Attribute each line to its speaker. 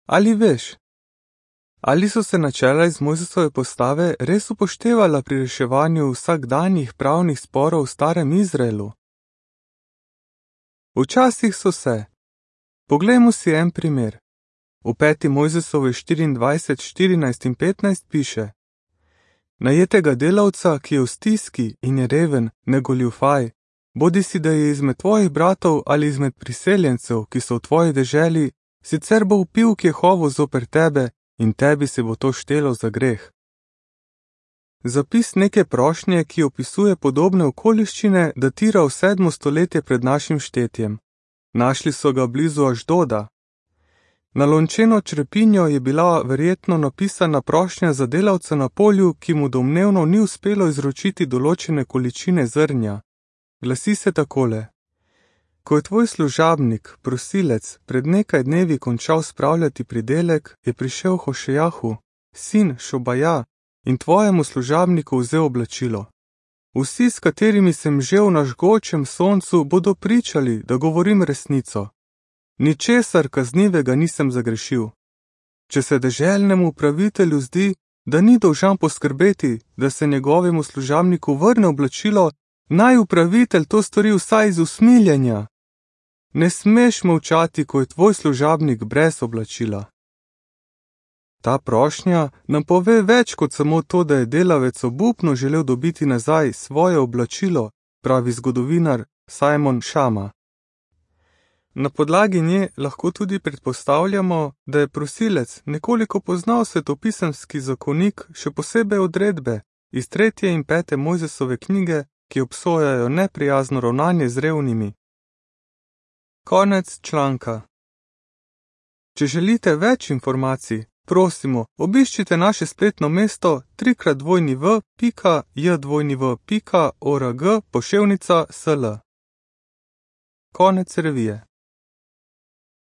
Speaker 1: Ali veš? Ali so se načela iz Mojzesove postave res upoštevala pri reševanju vsakdanjih pravnih sporov v starem Izraelu? Včasih so se. Poglejmo si en primer. V 5. Mojzesove 24, 14 in 15 piše: Najetega delavca, ki je v stiski in je reven, ne goljufaj, bodisi da je izmed tvojih bratov ali izmed priseljencev, ki so v tvoji deželi, sicer bo vpil k Jehovu zoper tebe in tebi se bo to štelo za greh. Zapis neke prošnje, ki opisuje podobne okoliščine, datira v 7. stoletje pred našim štetjem. Našli so ga blizu Ašdoda. Na lončeno črepinjo je bila verjetno napisana prošnja za delavca na polju, ki mu domnevno ni uspelo izročiti določene količine zrnja. Glasi se takole: Ko je tvoj služabnik, prosilec, pred nekaj dnevi končal spravljati pridelek, je prišel Hošejahu, sin Šobaja, in tvojemu služabniku vzel oblačilo. Vsi, s katerimi sem žel na žgočem soncu, bodo pričali, da govorim resnico. Ničesar kaznivega nisem zagrešil. Če se deželnemu upravitelju zdi, da ni dolžan poskrbeti, da se njegovemu služabniku vrne oblačilo, naj upravitelj to stori vsaj iz usmiljenja. Ne smeš molčati, ko je tvoj služabnik brez oblačila. Ta prošnja nam pove več kot samo to, da je delavec obupno želel dobiti nazaj svoje oblačilo, pravi zgodovinar Simon Šama. Na podlagi nje lahko tudi predpostavljamo, da je prosilec nekoliko poznal svetopisemski zakonik, še posebej odredbe iz 3. in 5. Mojzesove knjige, ki obsojajo neprijazno ravnanje z revnimi. Konec članka. Če želite več informacij, prosimo, obiščite naše spletno mesto www.jdw.org/sl. Konec revije.